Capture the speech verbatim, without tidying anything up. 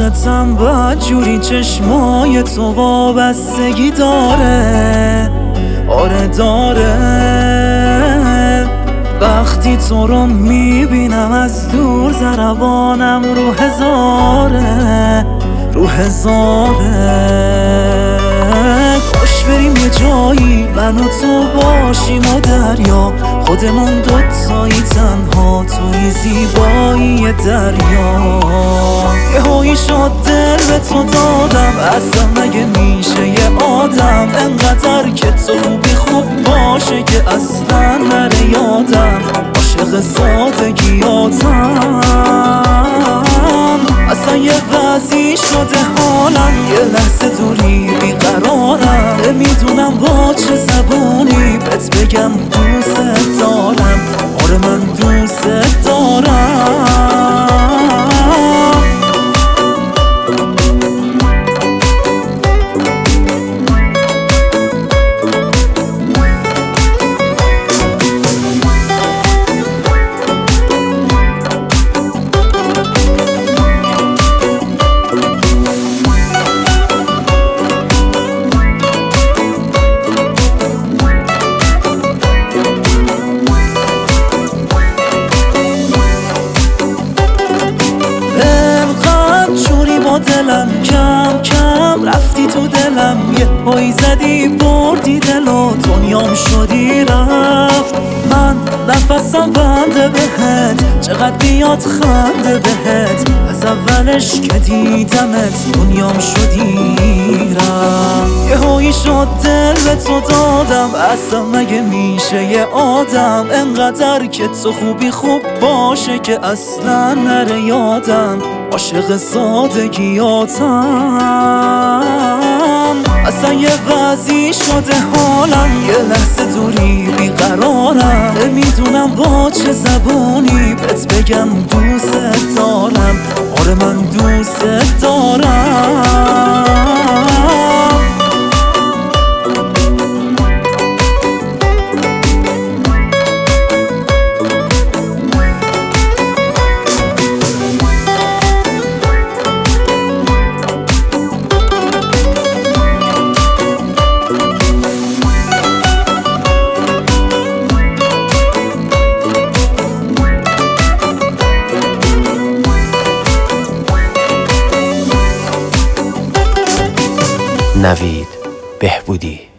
عاشقتم بدجوری چشمای تو وابستگی داره، آره داره. وقتی تو رو میبینم از دور ضربانم رو هزاره، رو هزاره. کاش بریم یه جایی من و تو باشیم و دریا، خودمون دوتایی تنها توی زیبایی دریا. یه هایی شد دل به تو دادم، اصلا مگه میشه یه آدم انقدر که تو خوبی خوب باشه که اصلا نره یادم. عاشق سادگیاتم، اصلا یه وضعی شده حالم، یه لحظه دوری بیقرارم. نمیدونم با چه زبونی بهت بگم دوست دارم، آره من دوست دارم. دلم کم کم رفتی تو دلم، یه پای زدی بردی دل و دنیام شدی رفت. من نفسم بنده بهت، چقدر بیاد خنده بهت، از اولش که دیدمت دنیام شدی رفت. یه هایی شد دل به تو دادم، اصلا مگه میشه یه آدم انقدر که تو خوبی خوب باشه که اصلا نره یادم. عاشق سادگیاتم، اصلا یه وضعی شده حالم، یه لحظه دوری بیقرارم. نمیدونم با چه زبونی بهت بگم دوست دارم، آره من دوست دارم. نوید بهبودی.